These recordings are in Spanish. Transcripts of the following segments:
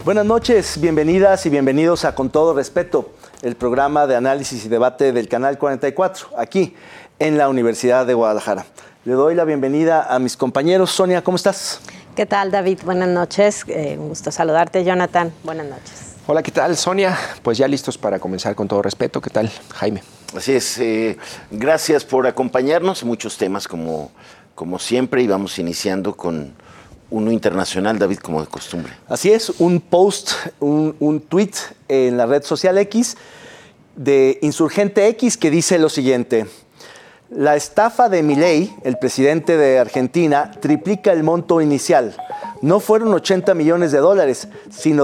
Buenas noches, bienvenidas y bienvenidos a Con Todo Respeto, el programa de análisis y debate del Canal 44, aquí en la Universidad de Guadalajara. Le doy la bienvenida a mis compañeros. Sonia, ¿cómo estás? ¿Qué tal, David? Buenas noches. Un gusto saludarte. Jonathan, buenas noches. Hola, ¿qué tal, Sonia? Pues ya listos para comenzar Con Todo Respeto. ¿Qué tal, Jaime? Así es. Gracias por acompañarnos. Muchos temas como siempre, y vamos iniciando con uno internacional, David, como de costumbre. Así es, un post, un tweet en la red social X de Insurgente X que dice lo siguiente: la estafa de Milei, el presidente de Argentina, triplica el monto inicial. No fueron 80 millones de dólares, sino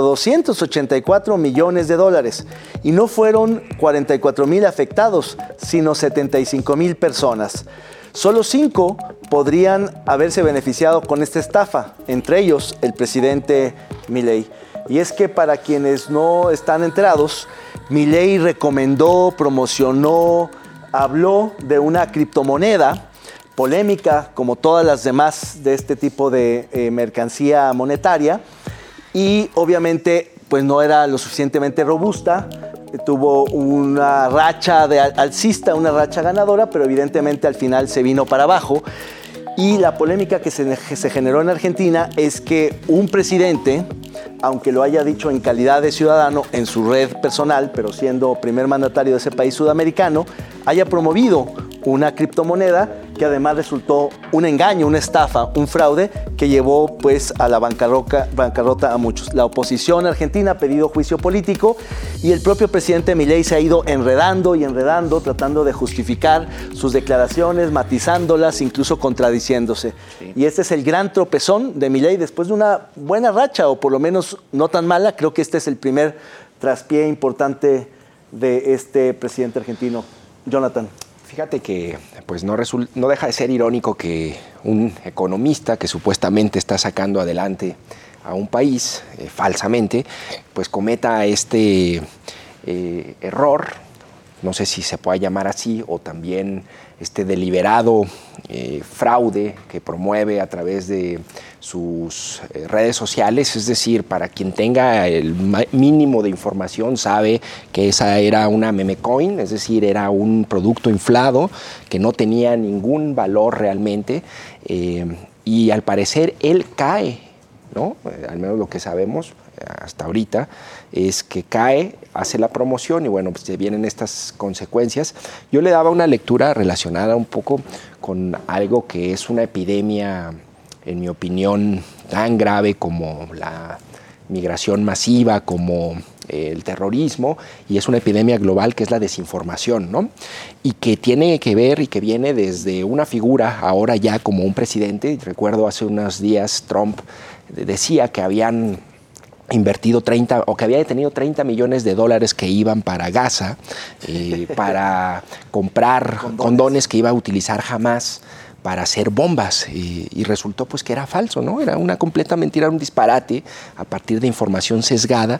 284 millones de dólares. Y no fueron 44,000 afectados, sino 75,000 personas. Solo 5 podrían haberse beneficiado con esta estafa, entre ellos el presidente Milei. Y es que para quienes no están enterados, Milei recomendó, promocionó, habló de una criptomoneda polémica, como todas las demás de este tipo de mercancía monetaria, y obviamente pues no era lo suficientemente robusta. Tuvo una racha alcista, una racha ganadora, pero evidentemente al final se vino para abajo. Y la polémica que se generó en Argentina es que un presidente, aunque lo haya dicho en calidad de ciudadano en su red personal, pero siendo primer mandatario de ese país sudamericano, haya promovido una criptomoneda que además resultó un engaño, una estafa, un fraude que llevó pues a la bancarrota a muchos. La oposición argentina ha pedido juicio político y el propio presidente Milei se ha ido enredando y enredando, tratando de justificar sus declaraciones, matizándolas, incluso contradiciéndose. Sí. Y este es el gran tropezón de Milei después de una buena racha, o por lo menos no tan mala. Creo que este es el primer traspié importante de este presidente argentino. Jonathan. Fíjate que pues no deja de ser irónico que un economista que supuestamente está sacando adelante a un país falsamente, pues cometa este error, no sé si se puede llamar así, o también este deliberado fraude que promueve a través de sus redes sociales. Es decir, para quien tenga el mínimo de información sabe que esa era una meme coin, es decir, era un producto inflado que no tenía ningún valor realmente, y al parecer él cae, ¿no? Al menos lo que sabemos hasta ahorita es que cae, hace la promoción y bueno, pues se vienen estas consecuencias. Yo le daba una lectura relacionada un poco con algo que es una epidemia, en mi opinión, tan grave como la migración masiva, como el terrorismo, y es una epidemia global que es la desinformación, ¿no? Y que tiene que ver y que viene desde una figura ahora ya como un presidente. Recuerdo hace unos días Trump decía que habían invertido que había detenido 30 millones de dólares que iban para Gaza, para comprar condones que iba a utilizar jamás para hacer bombas, y resultó pues que era falso, ¿no? Era una completa mentira, un disparate a partir de información sesgada.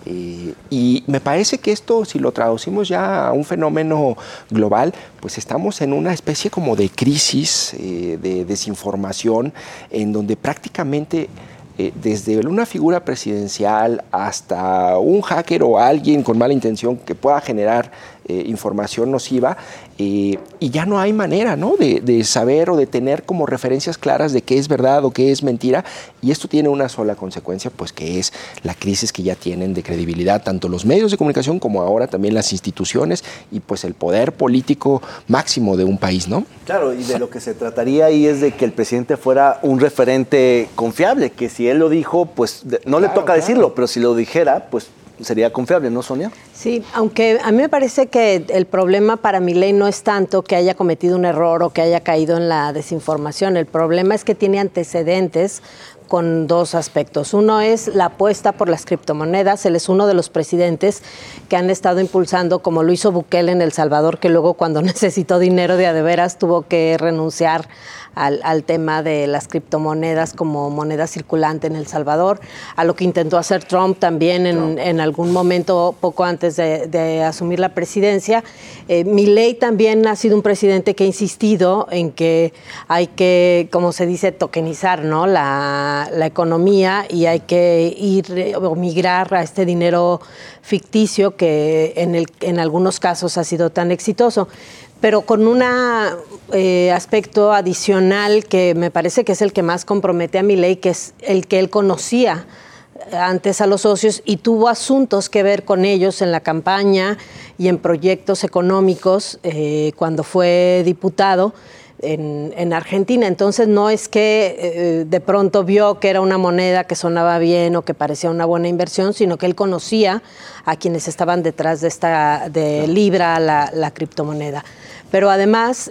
Y me parece que esto, si lo traducimos ya a un fenómeno global, pues estamos en una especie como de crisis de desinformación, en donde prácticamente desde una figura presidencial hasta un hacker o alguien con mala intención que pueda generar información nociva, y ya no hay manera, ¿no?, de saber o de tener como referencias claras de qué es verdad o qué es mentira, y esto tiene una sola consecuencia, pues que es la crisis que ya tienen de credibilidad tanto los medios de comunicación como ahora también las instituciones y pues el poder político máximo de un país, ¿no? Claro, y de lo que se trataría ahí es de que el presidente fuera un referente confiable, que si él lo dijo, pues no le toca decirlo, pero si lo dijera, pues sería confiable, ¿no, Sonia? Sí, aunque a mí me parece que el problema para Milei no es tanto que haya cometido un error o que haya caído en la desinformación. El problema es que tiene antecedentes con dos aspectos. Uno es la apuesta por las criptomonedas. Él es uno de los presidentes que han estado impulsando, como lo hizo Bukele en El Salvador, que luego cuando necesitó dinero de a de veras tuvo que renunciar al tema de las criptomonedas como moneda circulante en El Salvador, a lo que intentó hacer Trump también en algún momento poco antes antes de asumir la presidencia. Milei también ha sido un presidente que ha insistido en que hay que, como se dice, tokenizar, ¿no?, la economía, y hay que ir o migrar a este dinero ficticio que en algunos casos ha sido tan exitoso. Pero con un aspecto adicional que me parece que es el que más compromete a Milei, que es el que él conocía antes a los socios y tuvo asuntos que ver con ellos en la campaña y en proyectos económicos cuando fue diputado en Argentina. Entonces no es que de pronto vio que era una moneda que sonaba bien o que parecía una buena inversión, sino que él conocía a quienes estaban detrás de Libra, la criptomoneda. Pero además,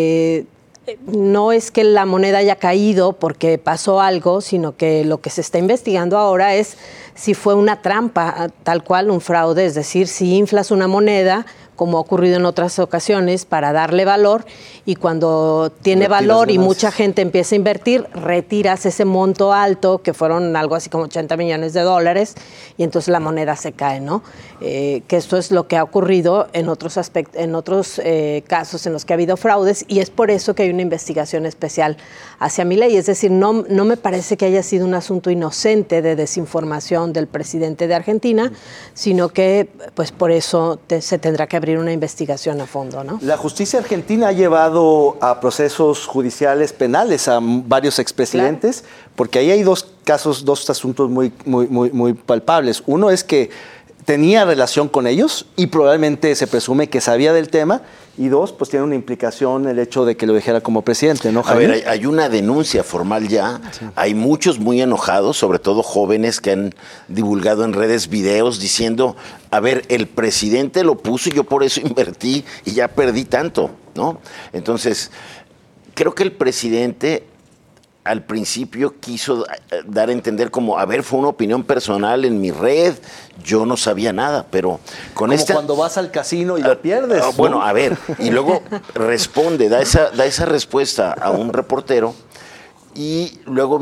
no es que la moneda haya caído porque pasó algo, sino que lo que se está investigando ahora es si fue una trampa, tal cual, un fraude, es decir, si inflas una moneda, como ha ocurrido en otras ocasiones, para darle valor, y cuando tiene valor y mucha gente empieza a invertir, retiras ese monto alto, que fueron algo así como $80 millones, y entonces la moneda se cae, ¿no? Que esto es lo que ha ocurrido en otros casos en los que ha habido fraudes, y es por eso que hay una investigación especial hacia Milei. Es decir, no me parece que haya sido un asunto inocente de desinformación del presidente de Argentina, sino que pues por eso se tendrá que abrir una investigación a fondo, ¿no? La justicia argentina ha llevado a procesos judiciales penales a varios expresidentes, claro, porque ahí hay dos asuntos muy palpables. Uno es que tenía relación con ellos y probablemente se presume que sabía del tema, y dos, pues tiene una implicación el hecho de que lo dejara como presidente, ¿no, Jaime? A ver, hay una denuncia formal ya, sí. Hay muchos muy enojados, sobre todo jóvenes que han divulgado en redes videos diciendo, a ver, el presidente lo puso y yo por eso invertí y ya perdí tanto, ¿no? Entonces, creo que el presidente al principio quiso dar a entender como, a ver, fue una opinión personal en mi red, yo no sabía nada, pero con como cuando vas al casino y lo pierdes, ¿no? Bueno, a ver, y luego responde, da esa respuesta a un reportero, y luego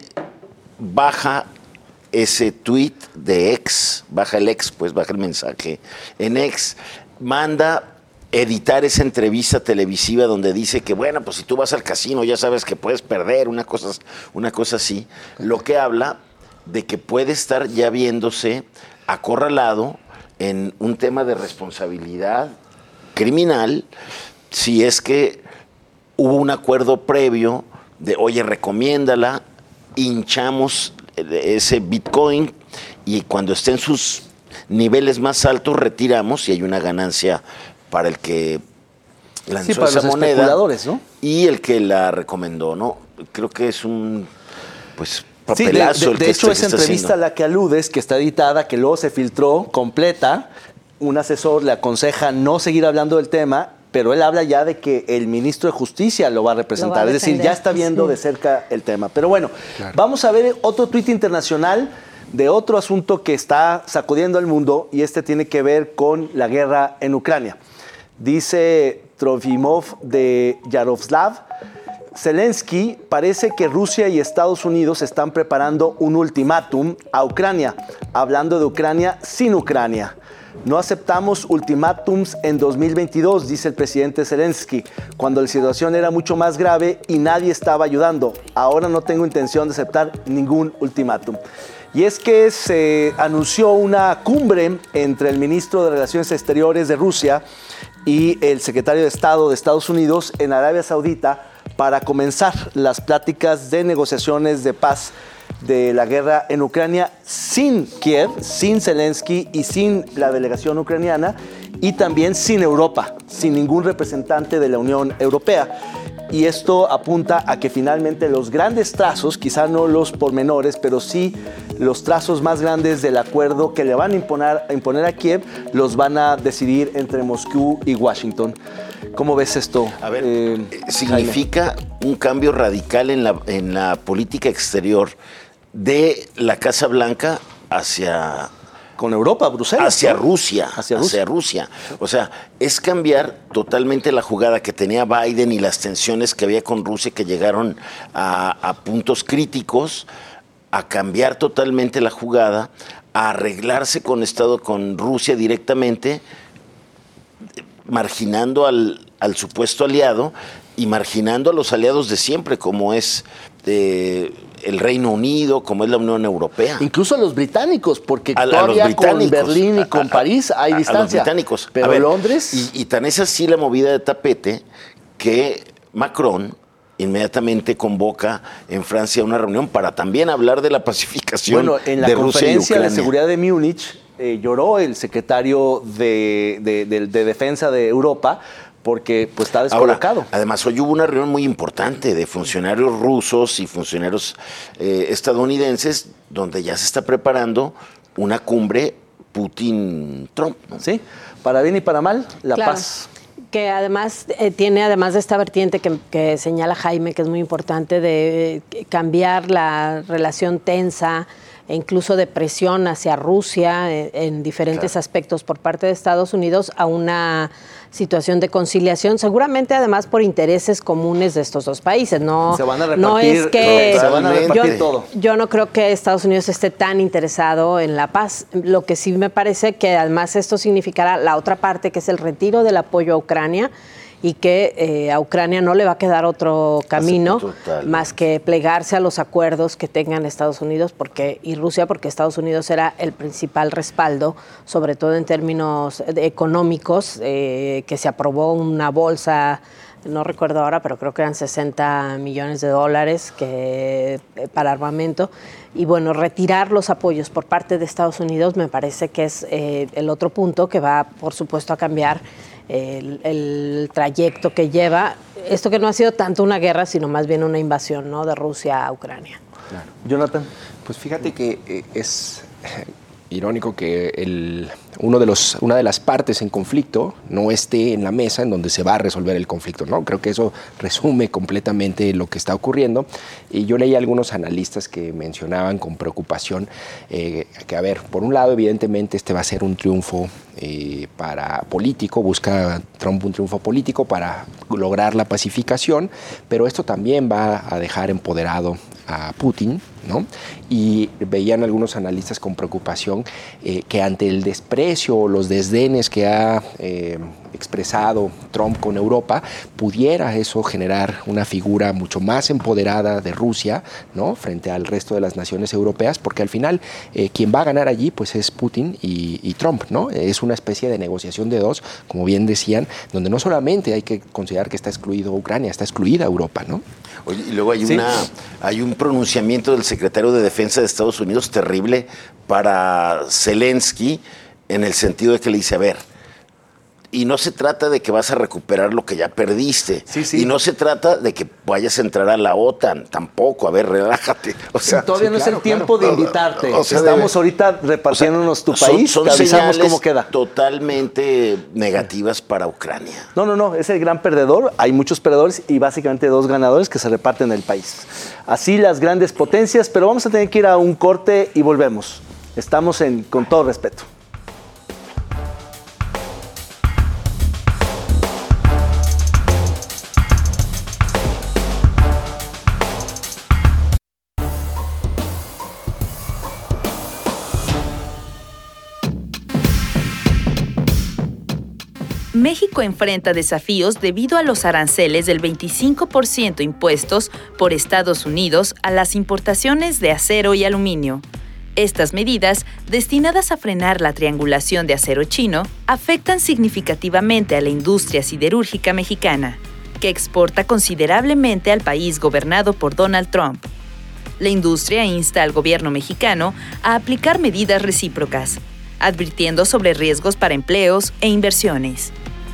baja ese tweet de X, baja el mensaje en X, manda editar esa entrevista televisiva donde dice que, bueno, pues si tú vas al casino ya sabes que puedes perder, una cosa así, lo que habla de que puede estar ya viéndose acorralado en un tema de responsabilidad criminal, si es que hubo un acuerdo previo de, oye, recomiéndala, hinchamos ese Bitcoin y cuando esté en sus niveles más altos retiramos y hay una ganancia para el que lanzó esa moneda, ¿no? Y el que la recomendó, ¿no? Creo que es un papelazo. Sí, de hecho, esa entrevista a la que aludes, que está editada, que luego se filtró completa, un asesor le aconseja no seguir hablando del tema, pero él habla ya de que el ministro de Justicia lo va a representar. Es decir, ya está viendo de cerca el tema. Pero bueno, claro, vamos a ver otro tuit internacional de otro asunto que está sacudiendo al mundo, y este tiene que ver con la guerra en Ucrania. Dice Trofimov de Yaroslav, Zelensky, parece que Rusia y Estados Unidos están preparando un ultimátum a Ucrania, hablando de Ucrania sin Ucrania. No aceptamos ultimátums en 2022, dice el presidente Zelensky, cuando la situación era mucho más grave y nadie estaba ayudando. Ahora no tengo intención de aceptar ningún ultimátum. Y es que se anunció una cumbre entre el ministro de Relaciones Exteriores de Rusia y el secretario de Estado de Estados Unidos en Arabia Saudita para comenzar las pláticas de negociaciones de paz de la guerra en Ucrania sin Kiev, sin Zelensky y sin la delegación ucraniana, y también sin Europa, sin ningún representante de la Unión Europea. Y esto apunta a que finalmente los grandes trazos, quizá no los pormenores, pero sí los trazos más grandes del acuerdo que le van a imponer a Kiev, los van a decidir entre Moscú y Washington. ¿Cómo ves esto? A ver, significa un cambio radical en la política exterior de la Casa Blanca hacia... Con Europa, Bruselas. Hacia Rusia. O sea, es cambiar totalmente la jugada que tenía Biden y las tensiones que había con Rusia, que llegaron a puntos críticos, a cambiar totalmente la jugada, a arreglarse con Rusia directamente, marginando al supuesto aliado y marginando a los aliados de siempre, como es el Reino Unido, como es la Unión Europea. Incluso a los británicos, porque todavía con Berlín y con París hay distancia. A los británicos. Pero Londres... Y tan es así la movida de tapete que Macron inmediatamente convoca en Francia una reunión para también hablar de la pacificación de Rusia y Ucrania. En la conferencia de seguridad de Múnich lloró el secretario de Defensa de Europa porque pues está descolocado. Ahora, además, hoy hubo una reunión muy importante de funcionarios rusos y funcionarios estadounidenses donde ya se está preparando una cumbre Putin-Trump, ¿no? Sí, para bien y para mal, la paz. Que además tiene, además de esta vertiente que señala Jaime, que es muy importante, de cambiar la relación tensa e incluso de presión hacia Rusia en diferentes aspectos por parte de Estados Unidos a una situación de conciliación, seguramente además por intereses comunes de estos dos países. No, se van a repartir, no es que se van a repartir todo. Yo no creo que Estados Unidos esté tan interesado en la paz. Lo que sí me parece que además esto significará la otra parte, que es el retiro del apoyo a Ucrania, y que a Ucrania no le va a quedar otro camino más que plegarse a los acuerdos que tengan Estados Unidos y Rusia, porque Estados Unidos era el principal respaldo, sobre todo en términos económicos, que se aprobó una bolsa, no recuerdo ahora, pero creo que eran $60 millones para armamento. Y bueno, retirar los apoyos por parte de Estados Unidos me parece que es el otro punto que va, por supuesto, a cambiar el trayecto que lleva esto, que no ha sido tanto una guerra, sino más bien una invasión, ¿no?, de Rusia a Ucrania. Claro. Jonathan. Pues fíjate que es irónico que una de las partes en conflicto no esté en la mesa en donde se va a resolver el conflicto, ¿no? Creo que eso resume completamente lo que está ocurriendo. Y yo leí a algunos analistas que mencionaban con preocupación que, a ver, por un lado, evidentemente este va a ser un triunfo político, busca Trump un triunfo político para lograr la pacificación, pero esto también va a dejar empoderado a Putin, ¿no? Y veían algunos analistas con preocupación que ante el desprecio o los desdenes que ha expresado Trump con Europa, pudiera eso generar una figura mucho más empoderada de Rusia, ¿no?, frente al resto de las naciones europeas, porque al final quien va a ganar allí pues es Putin y Trump, ¿no? Es una especie de negociación de dos, como bien decían, donde no solamente hay que considerar que está excluido Ucrania, está excluida Europa, ¿no? Oye, y luego hay un pronunciamiento del secretario de Defensa de Estados Unidos terrible para Zelensky, en el sentido de que le dice, a ver, y no se trata de que vas a recuperar lo que ya perdiste. Y no se trata de que vayas a entrar a la OTAN, tampoco. A ver, relájate. O sea, todavía no es el tiempo de invitarte. Estamos ahorita repartiéndonos tu país, son te avisamos señales cómo queda. Totalmente negativas para Ucrania. No, es el gran perdedor. Hay muchos perdedores y básicamente dos ganadores que se reparten el país. Así las grandes potencias, pero vamos a tener que ir a un corte y volvemos. Estamos Con Todo Respeto. México enfrenta desafíos debido a los aranceles del 25% impuestos por Estados Unidos a las importaciones de acero y aluminio. Estas medidas, destinadas a frenar la triangulación de acero chino, afectan significativamente a la industria siderúrgica mexicana, que exporta considerablemente al país gobernado por Donald Trump. La industria insta al gobierno mexicano a aplicar medidas recíprocas, advirtiendo sobre riesgos para empleos e inversiones.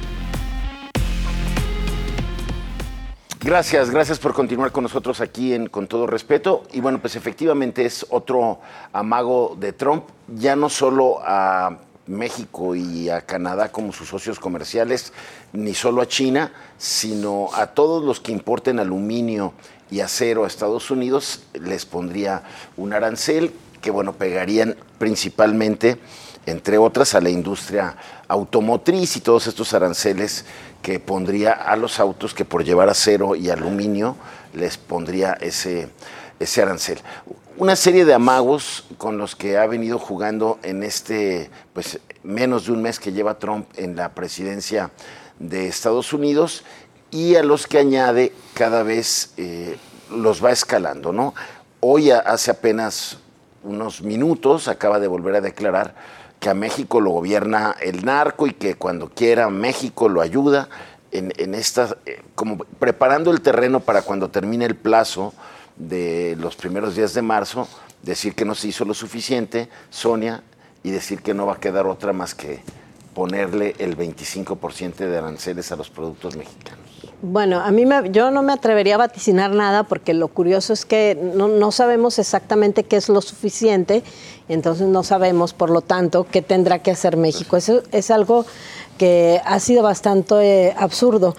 Gracias por continuar con nosotros aquí Con Todo Respeto. Y bueno, pues efectivamente es otro amago de Trump, ya no solo a México y a Canadá como sus socios comerciales, ni solo a China, sino a todos los que importen aluminio y acero a Estados Unidos, les pondría un arancel que, bueno, pegarían principalmente, entre otras, a la industria automotriz y todos estos aranceles que pondría a los autos que por llevar acero y aluminio les pondría ese arancel. una serie de amagos con los que ha venido jugando en pues menos de un mes que lleva Trump en la presidencia de Estados Unidos, y a los que añade cada vez los va escalando, ¿no? Hoy, hace apenas unos minutos, acaba de volver a declarar que a México lo gobierna el narco y que cuando quiera México lo ayuda en esta, como preparando el terreno para cuando termine el plazo de los primeros días de marzo, decir que no se hizo lo suficiente, Sonia, y decir que no va a quedar otra más que ponerle el 25% de aranceles a los productos mexicanos. Bueno, yo no me atrevería a vaticinar nada porque lo curioso es que no sabemos exactamente qué es lo suficiente, entonces no sabemos, por lo tanto, qué tendrá que hacer México. Eso es algo que ha sido bastante absurdo.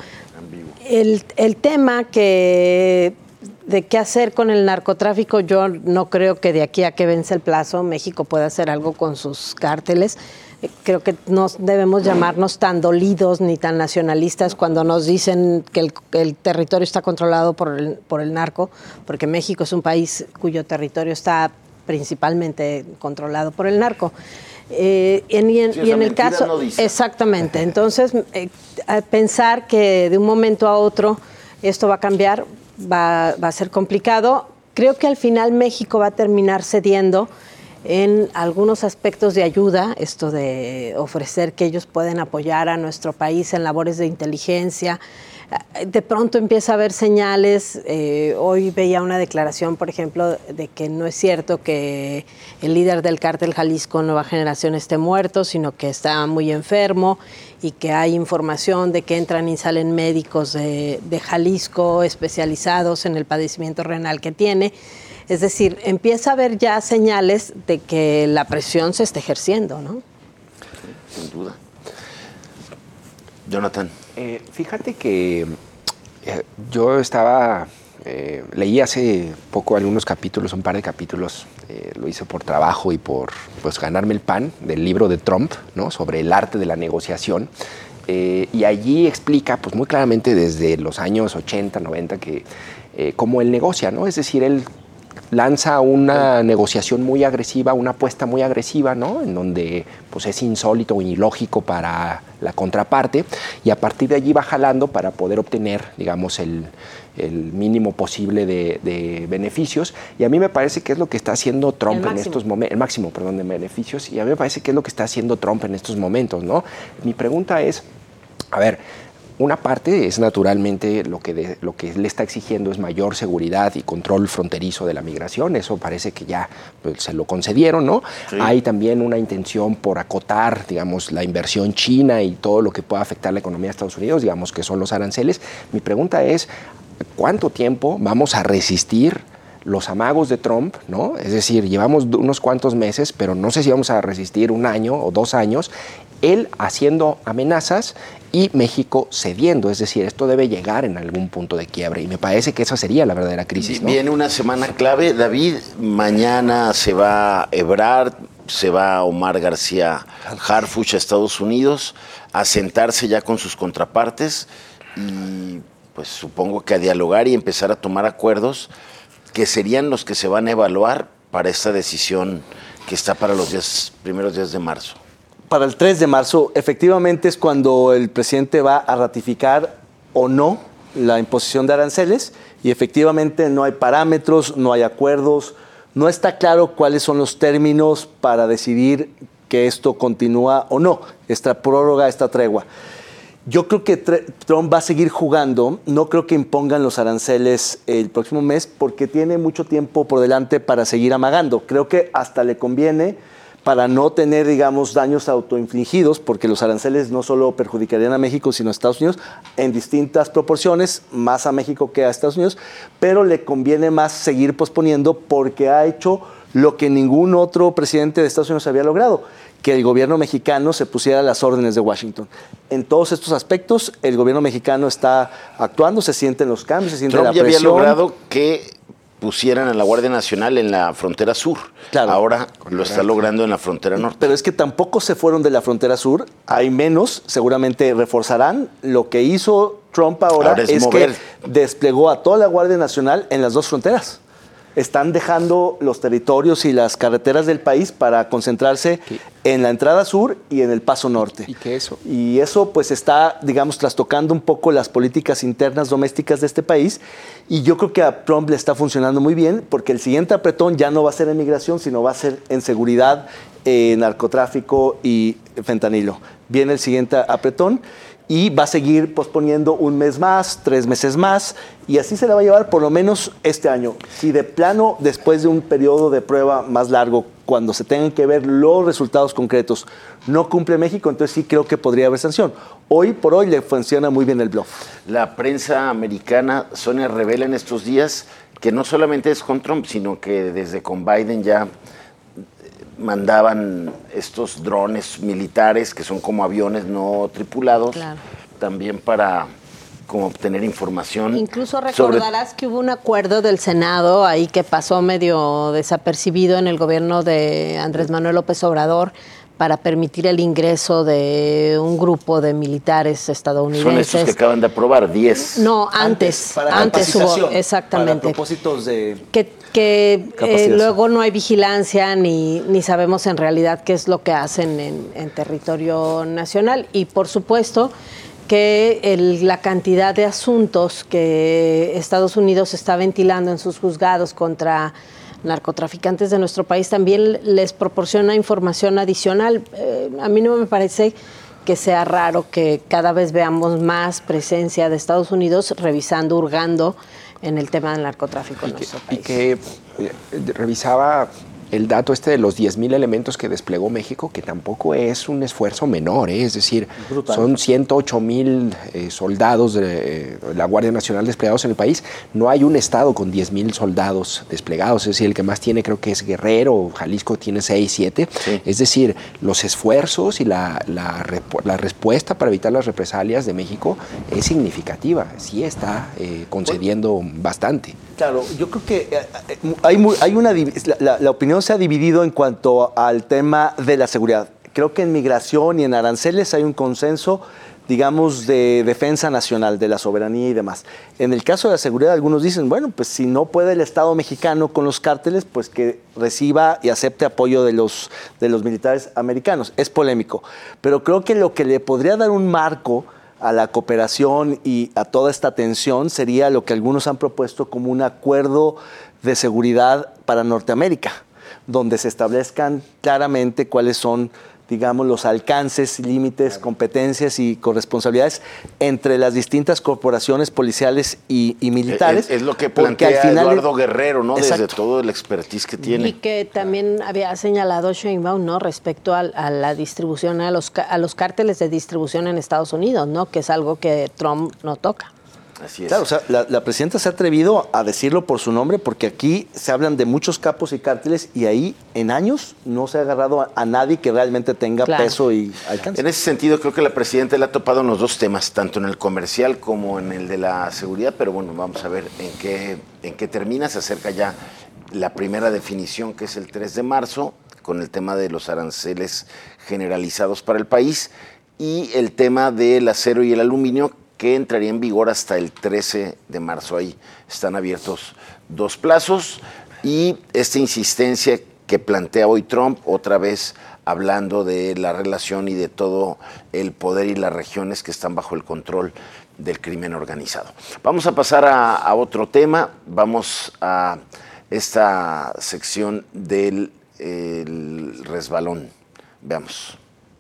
El tema de qué hacer con el narcotráfico, yo no creo que de aquí a que vence el plazo México pueda hacer algo con sus cárteles. Creo que no debemos llamarnos tan dolidos ni tan nacionalistas cuando nos dicen que el territorio está controlado por el narco, porque México es un país cuyo territorio está principalmente controlado por el narco. Y en el caso, no dice. Exactamente. Entonces, pensar que de un momento a otro esto va a cambiar va a ser complicado. Creo que al final México va a terminar cediendo en algunos aspectos de ayuda, esto de ofrecer que ellos pueden apoyar a nuestro país en labores de inteligencia. De pronto empieza a haber señales. Hoy veía una declaración, por ejemplo, de que no es cierto que el líder del cártel Jalisco Nueva Generación esté muerto, sino que está muy enfermo, y que hay información de que entran y salen médicos de Jalisco especializados en el padecimiento renal que tiene. Es decir, empieza a haber ya señales de que la presión se está ejerciendo, ¿no? Sin duda. Jonathan. Fíjate que yo leí hace poco algunos capítulos, un par de capítulos, lo hice por trabajo y por ganarme el pan, del libro de Trump, ¿no? Sobre el arte de la negociación. Y allí explica pues muy claramente desde los años 80, 90 que cómo él negocia, ¿no? Es decir, él lanza una negociación muy agresiva, una apuesta muy agresiva, ¿no? En donde pues es insólito o ilógico para la contraparte, y a partir de allí va jalando para poder obtener, digamos, el mínimo posible de beneficios. Y a mí me parece que es lo que está haciendo Trump en estos momentos, el máximo, perdón, de beneficios, y a mí me parece que es lo que está haciendo Trump en estos momentos, ¿no? Mi pregunta es, a ver, una parte es naturalmente lo que le está exigiendo es mayor seguridad y control fronterizo de la migración. Eso parece que ya pues, se lo concedieron, ¿no? Sí. Hay también una intención por acotar, digamos, la inversión china y todo lo que pueda afectar la economía de Estados Unidos, digamos, que son los aranceles. Mi pregunta es, ¿cuánto tiempo vamos a resistir los amagos de Trump, ¿no? Es decir, llevamos unos cuantos meses, pero no sé si vamos a resistir 1 año o 2 años, él haciendo amenazas y México cediendo. Es decir, esto debe llegar en algún punto de quiebre, y me parece que esa sería la verdadera crisis, ¿no? Viene una semana clave, David. Mañana se va Ebrard, se va Omar García Harfuch a Estados Unidos a sentarse ya con sus contrapartes y pues supongo que a dialogar y empezar a tomar acuerdos que serían los que se van a evaluar para esta decisión que está para los primeros días de marzo. Para el 3 de marzo, efectivamente es cuando el presidente va a ratificar o no la imposición de aranceles, y efectivamente no hay parámetros, no hay acuerdos, no está claro cuáles son los términos para decidir que esto continúa o no, esta prórroga, esta tregua. Yo creo que Trump va a seguir jugando, no creo que impongan los aranceles el próximo mes porque tiene mucho tiempo por delante para seguir amagando. Creo que hasta le conviene para no tener, digamos, daños autoinfligidos, porque los aranceles no solo perjudicarían a México, sino a Estados Unidos en distintas proporciones, más a México que a Estados Unidos, pero le conviene más seguir posponiendo porque ha hecho lo que ningún otro presidente de Estados Unidos había logrado, que el gobierno mexicano se pusiera a las órdenes de Washington. En todos estos aspectos, el gobierno mexicano está actuando, se sienten los cambios, se siente la presión. Trump ya había logrado que pusieran a la Guardia Nacional en la frontera sur. Claro. Ahora lo está logrando en la frontera norte. Pero es que tampoco se fueron de la frontera sur, hay menos, seguramente reforzarán. Lo que hizo Trump ahora es que desplegó a toda la Guardia Nacional en las 2 fronteras. están dejando los territorios y las carreteras del país para concentrarse en la entrada sur y en el paso norte. Y eso pues está, digamos, trastocando un poco las políticas internas domésticas de este país, y yo creo que a Trump le está funcionando muy bien, porque el siguiente apretón ya no va a ser en migración, sino va a ser en seguridad, narcotráfico y fentanilo. Viene el siguiente apretón y va a seguir posponiendo un mes más, 3 meses más, y así se la va a llevar por lo menos este año. Si de plano, después de un periodo de prueba más largo, cuando se tengan que ver los resultados concretos, no cumple México, entonces sí creo que podría haber sanción. Hoy por hoy le funciona muy bien el bluff. La prensa americana, Sonia, revela en estos días que no solamente es con Trump, sino que desde con Biden ya mandaban estos drones militares que son como aviones no tripulados, claro, también para como obtener información. Incluso recordarás que hubo un acuerdo del Senado ahí que pasó medio desapercibido en el gobierno de Andrés Manuel López Obrador para permitir el ingreso de un grupo de militares estadounidenses. Son estos que acaban de aprobar, 10. No, antes hubo, exactamente. Para propósitos de que luego no hay vigilancia ni sabemos en realidad qué es lo que hacen en territorio nacional. Y por supuesto que la cantidad de asuntos que Estados Unidos está ventilando en sus juzgados contra narcotraficantes de nuestro país también les proporciona información adicional. A mí no me parece que sea raro que cada vez veamos más presencia de Estados Unidos revisando, hurgando en el tema del narcotráfico en nuestro país. Y que revisaba el dato de los 10,000 elementos que desplegó México, que tampoco es un esfuerzo menor, es decir, brutal. Son 108,000 soldados de la Guardia Nacional desplegados en el país. No hay un estado con 10,000 soldados desplegados, es decir, el que más tiene creo que es Guerrero, Jalisco tiene 6, 7. Sí. Es decir, los esfuerzos y la respuesta para evitar las represalias de México es significativa, sí está concediendo bastante. Claro, yo creo que la opinión se ha dividido en cuanto al tema de la seguridad. Creo que en migración y en aranceles hay un consenso, digamos, de defensa nacional, de la soberanía y demás. En el caso de la seguridad, algunos dicen, bueno, pues si no puede el Estado mexicano con los cárteles, pues que reciba y acepte apoyo de los militares americanos. Es polémico, pero creo que lo que le podría dar un marco a la cooperación y a toda esta tensión sería lo que algunos han propuesto como un acuerdo de seguridad para Norteamérica, donde se establezcan claramente cuáles son, digamos, los alcances, límites, competencias y corresponsabilidades entre las distintas corporaciones policiales y militares. Es lo que plantea Eduardo Guerrero, ¿no? Exacto. Desde todo el expertise que tiene. Y que también había señalado Sheinbaum, ¿no? Respecto a la distribución, a los cárteles de distribución en Estados Unidos, ¿no? Que es algo que Trump no toca. Así es. Claro, o sea, la presidenta se ha atrevido a decirlo por su nombre, porque aquí se hablan de muchos capos y cárteles y ahí en años no se ha agarrado a nadie que realmente tenga peso y alcance. En ese sentido, creo que la presidenta le ha topado en los dos temas, tanto en el comercial como en el de la seguridad, pero bueno, vamos a ver en qué termina. Se acerca ya la primera definición, que es el 3 de marzo, con el tema de los aranceles generalizados para el país y el tema del acero y el aluminio, que entraría en vigor hasta el 13 de marzo. Ahí están abiertos 2 plazos y esta insistencia que plantea hoy Trump, otra vez hablando de la relación y de todo el poder y las regiones que están bajo el control del crimen organizado. Vamos a pasar a otro tema, vamos a esta sección del resbalón. Veamos.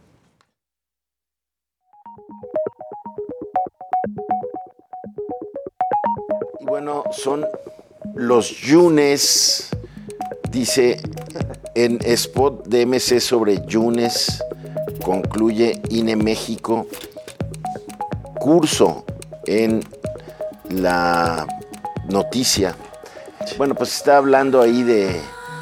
Y bueno, son los Yunes, dice en spot de MC sobre Yunes, concluye INE México, curso en la noticia. Bueno, pues está hablando ahí de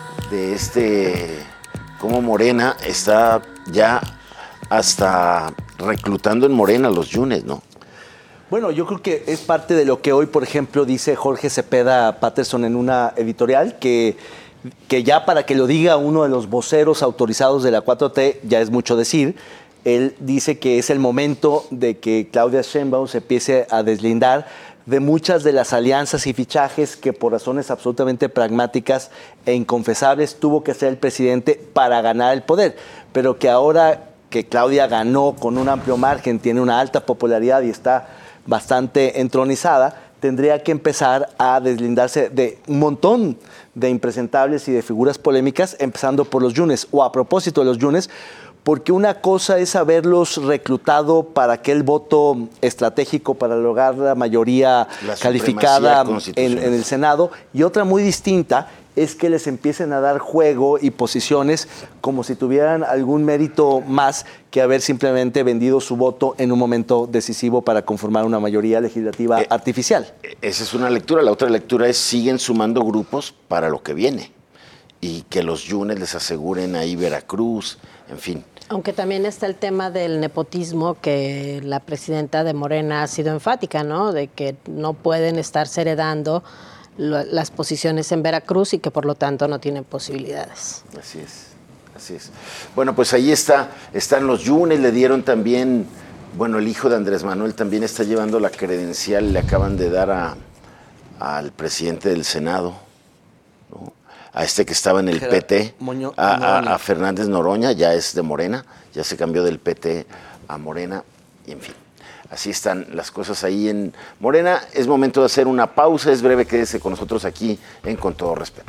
cómo Morena está ya hasta reclutando en Morena los Yunes, ¿no? Bueno, yo creo que es parte de lo que hoy, por ejemplo, dice Jorge Cepeda Patterson en una editorial, que ya para que lo diga uno de los voceros autorizados de la 4T, ya es mucho decir. Él dice que es el momento de que Claudia Sheinbaum se empiece a deslindar de muchas de las alianzas y fichajes que por razones absolutamente pragmáticas e inconfesables tuvo que hacer el presidente para ganar el poder, pero que ahora que Claudia ganó con un amplio margen, tiene una alta popularidad y está bastante entronizada, tendría que empezar a deslindarse de un montón de impresentables y de figuras polémicas, empezando por los Yunes, o a propósito de los Yunes, porque una cosa es haberlos reclutado para aquel voto estratégico para lograr la mayoría calificada en el Senado, y otra muy distinta es que les empiecen a dar juego y posiciones como si tuvieran algún mérito más que haber simplemente vendido su voto en un momento decisivo para conformar una mayoría legislativa artificial. Esa es una lectura. La otra lectura es siguen sumando grupos para lo que viene y que los Yunes les aseguren ahí Veracruz, en fin. Aunque también está el tema del nepotismo, que la presidenta de Morena ha sido enfática, ¿no? De que no pueden estarse heredando las posiciones en Veracruz y que por lo tanto no tienen posibilidades. Así es, así es. Bueno, pues ahí están los Yunes, le dieron también, bueno, el hijo de Andrés Manuel también está llevando la credencial, le acaban de dar al presidente del Senado, ¿no? A este que estaba en el PT, a Fernández Noroña, ya es de Morena, ya se cambió del PT a Morena, y en fin. Así están las cosas ahí en Morena. Es momento de hacer una pausa, es breve, quédese con nosotros aquí en Con Todo Respeto.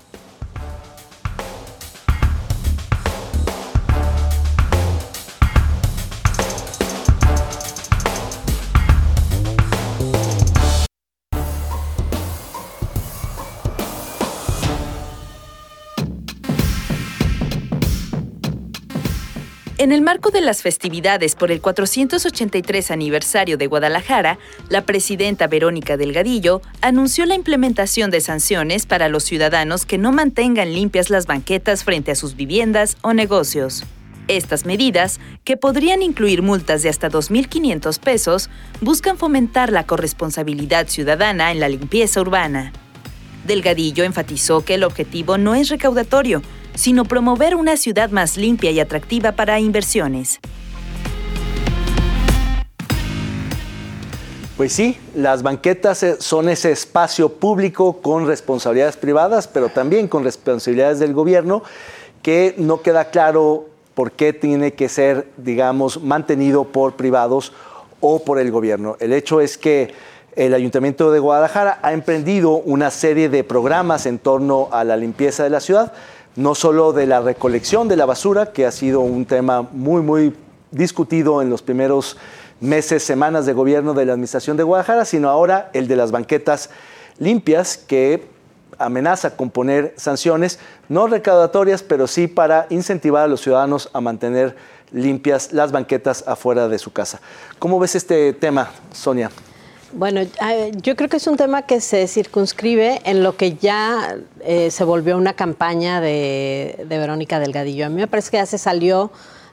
En el marco de las festividades por el 483 aniversario de Guadalajara, la presidenta Verónica Delgadillo anunció la implementación de sanciones para los ciudadanos que no mantengan limpias las banquetas frente a sus viviendas o negocios. Estas medidas, que podrían incluir multas de hasta 2.500 pesos, buscan fomentar la corresponsabilidad ciudadana en la limpieza urbana. Delgadillo enfatizó que el objetivo no es recaudatorio, sino promover una ciudad más limpia y atractiva para inversiones. Pues sí, las banquetas son ese espacio público con responsabilidades privadas, pero también con responsabilidades del gobierno, que no queda claro por qué tiene que ser, digamos, mantenido por privados o por el gobierno. El hecho es que el Ayuntamiento de Guadalajara ha emprendido una serie de programas en torno a la limpieza de la ciudad, no solo de la recolección de la basura, que ha sido un tema muy, muy discutido en los primeros meses, semanas de gobierno de la Administración de Guadalajara, sino ahora el de las banquetas limpias, que amenaza con poner sanciones, no recaudatorias, pero sí para incentivar a los ciudadanos a mantener limpias las banquetas afuera de su casa. ¿Cómo ves este tema, Sonia? Bueno, yo creo que es un tema que se circunscribe en lo que ya se volvió una campaña de Verónica Delgadillo. A mí me parece que ya se salió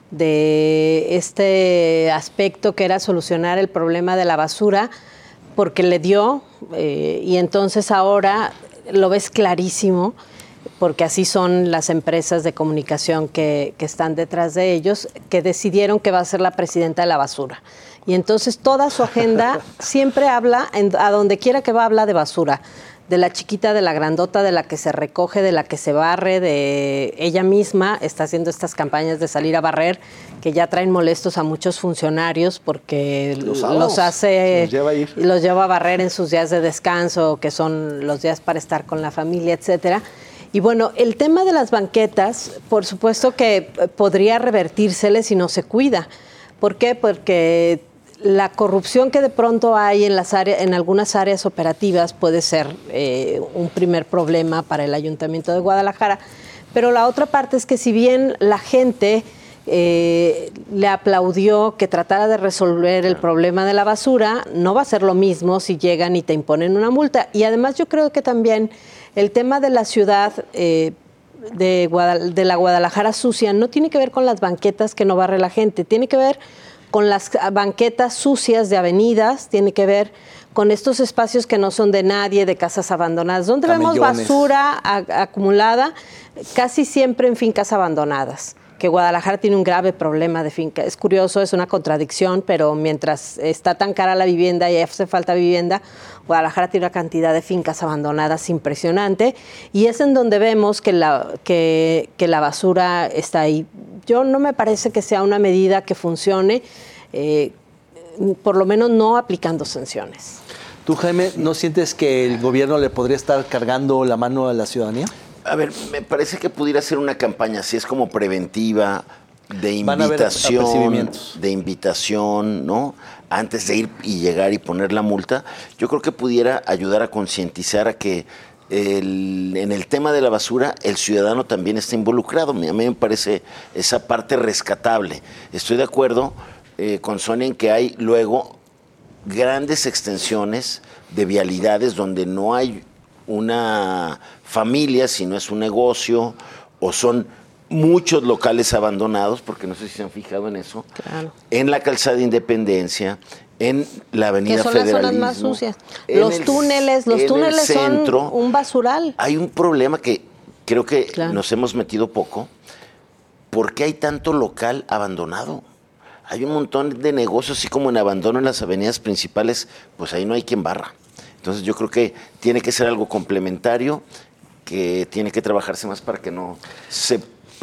de este aspecto que era solucionar el problema de la basura, porque le dio, y entonces ahora lo ves clarísimo, porque así son las empresas de comunicación que están detrás de ellos, que decidieron que va a ser la presidenta de la basura. Y entonces toda su agenda siempre habla, a donde quiera que va, habla de basura. De la chiquita, de la grandota, de la que se recoge, de la que se barre, de ella misma está haciendo estas campañas de salir a barrer, que ya traen molestos a muchos funcionarios porque los lleva a barrer en sus días de descanso, que son los días para estar con la familia, etcétera. Y bueno, el tema de las banquetas, por supuesto que podría revertírsele si no se cuida. ¿Por qué? Porque la corrupción que de pronto hay en algunas áreas operativas puede ser un primer problema para el Ayuntamiento de Guadalajara, pero la otra parte es que si bien la gente le aplaudió que tratara de resolver el problema de la basura, no va a ser lo mismo si llegan y te imponen una multa. Y además yo creo que también el tema de la ciudad de la Guadalajara sucia no tiene que ver con las banquetas que no barre la gente, tiene que ver con las banquetas sucias de avenidas, tiene que ver con estos espacios que no son de nadie, de casas abandonadas, donde vemos basura acumulada, casi siempre en fincas abandonadas, que Guadalajara tiene un grave problema de finca. Es curioso, es una contradicción, pero mientras está tan cara la vivienda y hace falta vivienda, Guadalajara tiene una cantidad de fincas abandonadas impresionante y es en donde vemos que la basura está ahí. Yo no me parece que sea una medida que funcione, por lo menos no aplicando sanciones. ¿Tú, Jaime, no sientes que el gobierno le podría estar cargando la mano a la ciudadanía? A ver, me parece que pudiera ser una campaña así, es como preventiva, de Van a haber invitación, ¿no? Antes de ir y llegar y poner la multa, yo creo que pudiera ayudar a concientizar a que en el tema de la basura el ciudadano también está involucrado. A mí me parece esa parte rescatable. Estoy de acuerdo con Sonia en que hay luego grandes extensiones de vialidades donde no hay una familia, sino es un negocio, o son muchos locales abandonados, porque no sé si se han fijado en eso, claro, en la Calzada Independencia, en la Avenida Federalismo. Que son las zonas más sucias. Los túneles son un basural. Hay un problema que creo que nos hemos metido poco. ¿Por qué hay tanto local abandonado? Hay un montón de negocios, así como en abandono en las avenidas principales, pues ahí no hay quien barra. Entonces yo creo que tiene que ser algo complementario, que tiene que trabajarse más para que no se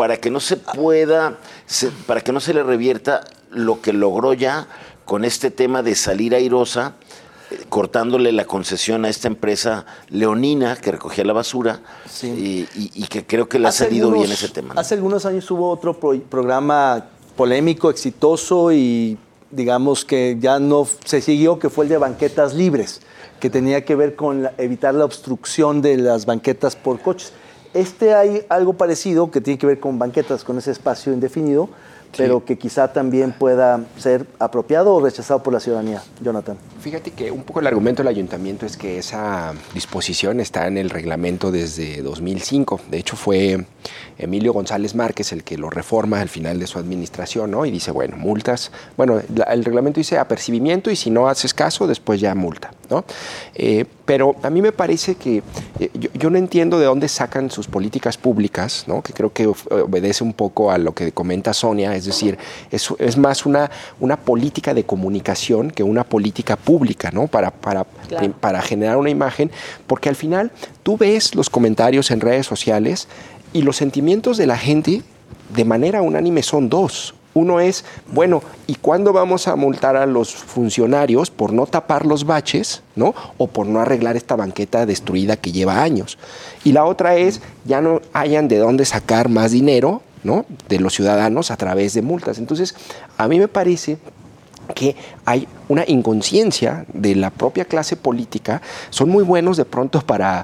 le revierta lo que logró ya con este tema de salir airosa, cortándole la concesión a esta empresa leonina que recogía la basura, y que creo que le ha salido bien ese tema, ¿no? Hace algunos años hubo otro programa polémico, exitoso y digamos que ya no se siguió, que fue el de banquetas libres, que tenía que ver con evitar la obstrucción de las banquetas por coches. Hay algo parecido que tiene que ver con banquetas, con ese espacio indefinido, pero que quizá también pueda ser apropiado o rechazado por la ciudadanía. Jonathan. Fíjate que un poco el argumento del ayuntamiento es que esa disposición está en el reglamento desde 2005. De hecho, fue Emilio González Márquez el que lo reforma al final de su administración, ¿no? Y dice, bueno, multas. Bueno, el reglamento dice apercibimiento y si no haces caso, después ya multa, ¿no? Pero a mí me parece que yo no entiendo de dónde sacan sus políticas públicas, ¿no? Que creo que obedece un poco a lo que comenta Sonia, es decir, es más una política de comunicación que una política pública, ¿no? Para generar una imagen, porque al final tú ves los comentarios en redes sociales y los sentimientos de la gente de manera unánime son dos. Uno es, bueno, ¿y cuándo vamos a multar a los funcionarios por no tapar los baches, ¿no? O por no arreglar esta banqueta destruida que lleva años? Y la otra es, ya no hayan de dónde sacar más dinero, ¿no? De los ciudadanos a través de multas. Entonces, a mí me parece que hay una inconsciencia de la propia clase política. Son muy buenos de pronto para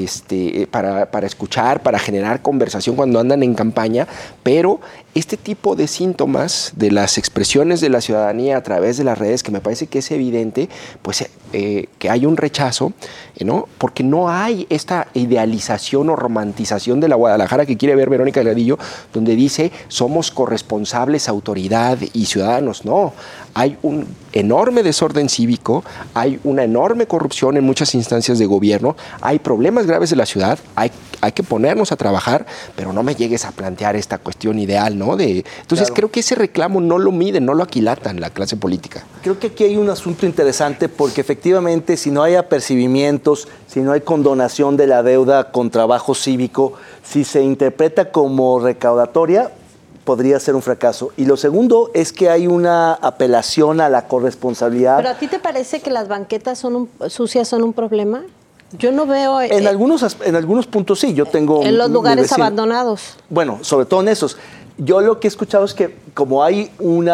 escuchar, para generar conversación cuando andan en campaña, pero este tipo de síntomas de las expresiones de la ciudadanía a través de las redes, que me parece que es evidente, pues que hay un rechazo, ¿no? Porque no hay esta idealización o romantización de la Guadalajara que quiere ver Verónica Delgadillo, donde dice somos corresponsables, autoridad y ciudadanos. No, hay un enorme desorden cívico, hay una enorme corrupción en muchas instancias de gobierno, hay problemas graves de la ciudad, hay que ponernos a trabajar, pero no me llegues a plantear esta cuestión ideal, ¿no? Entonces creo que ese reclamo no lo miden, no lo aquilatan la clase política. Creo que aquí hay un asunto interesante porque efectivamente si no hay apercibimientos, si no hay condonación de la deuda con trabajo cívico, si se interpreta como recaudatoria, podría ser un fracaso. Y lo segundo es que hay una apelación a la corresponsabilidad. ¿Pero a ti te parece que las banquetas sucias son un problema? Yo no veo... En algunos puntos sí, yo tengo... En los lugares abandonados. Bueno, sobre todo en esos. Yo lo que he escuchado es que como hay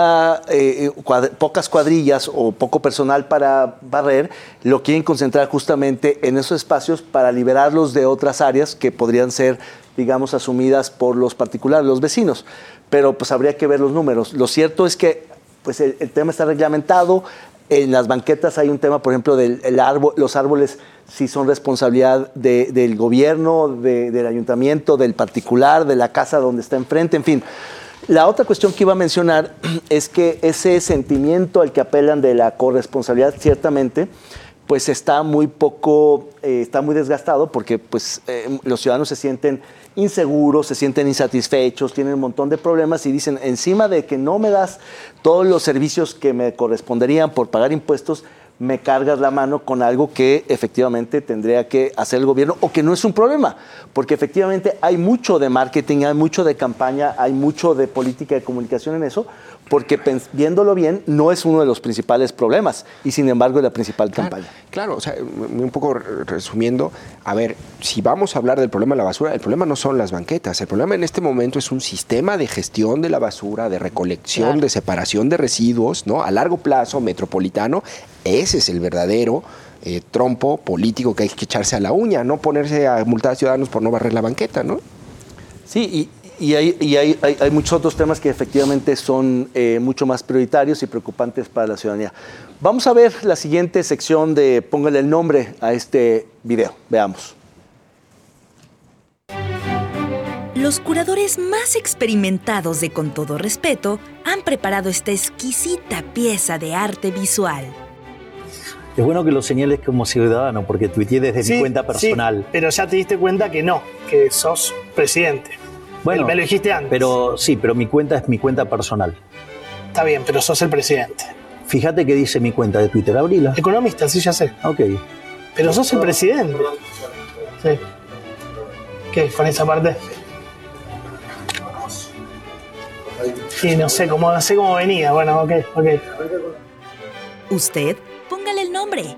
pocas cuadrillas o poco personal para barrer, lo quieren concentrar justamente en esos espacios para liberarlos de otras áreas que podrían ser, digamos, asumidas por los particulares, los vecinos. Pero pues habría que ver los números. Lo cierto es que pues el tema está reglamentado. En las banquetas hay un tema, por ejemplo, los árboles si son responsabilidad del gobierno, del ayuntamiento, del particular, de la casa donde está enfrente, en fin. La otra cuestión que iba a mencionar es que ese sentimiento al que apelan de la corresponsabilidad, ciertamente, pues está muy desgastado porque pues, los ciudadanos se sienten inseguros, se sienten insatisfechos, tienen un montón de problemas y dicen, encima de que no me das todos los servicios que me corresponderían por pagar impuestos, me cargas la mano con algo que efectivamente tendría que hacer el gobierno o que no es un problema, porque efectivamente hay mucho de marketing, hay mucho de campaña, hay mucho de política de comunicación en eso, porque viéndolo bien no es uno de los principales problemas y sin embargo es la principal campaña. Claro, o sea, un poco resumiendo, a ver, si vamos a hablar del problema de la basura, el problema no son las banquetas, el problema en este momento es un sistema de gestión de la basura, de recolección, de separación de residuos, ¿no? A largo plazo, metropolitano. Ese es el verdadero trompo político que hay que echarse a la uña, no ponerse a multar a ciudadanos por no barrer la banqueta, ¿no? Sí, y hay muchos otros temas que efectivamente son mucho más prioritarios y preocupantes para la ciudadanía. Vamos a ver la siguiente sección de Póngale el nombre a este video. Veamos. Los curadores más experimentados de Con Todo Respeto han preparado esta exquisita pieza de arte visual. Es bueno que lo señales como ciudadano, porque tuiteé desde mi cuenta personal. Sí, pero ya te diste cuenta que no, que sos presidente. Bueno, me lo dijiste antes. Pero mi cuenta es mi cuenta personal. Está bien, pero sos el presidente. Fíjate que dice mi cuenta de Twitter, abrila. Economista, sí, ya sé. Ok. Pero sos el presidente. Sí. ¿Qué? ¿Con esa parte? Sí, no sé cómo venía. Bueno, ok. Usted, póngale el nombre.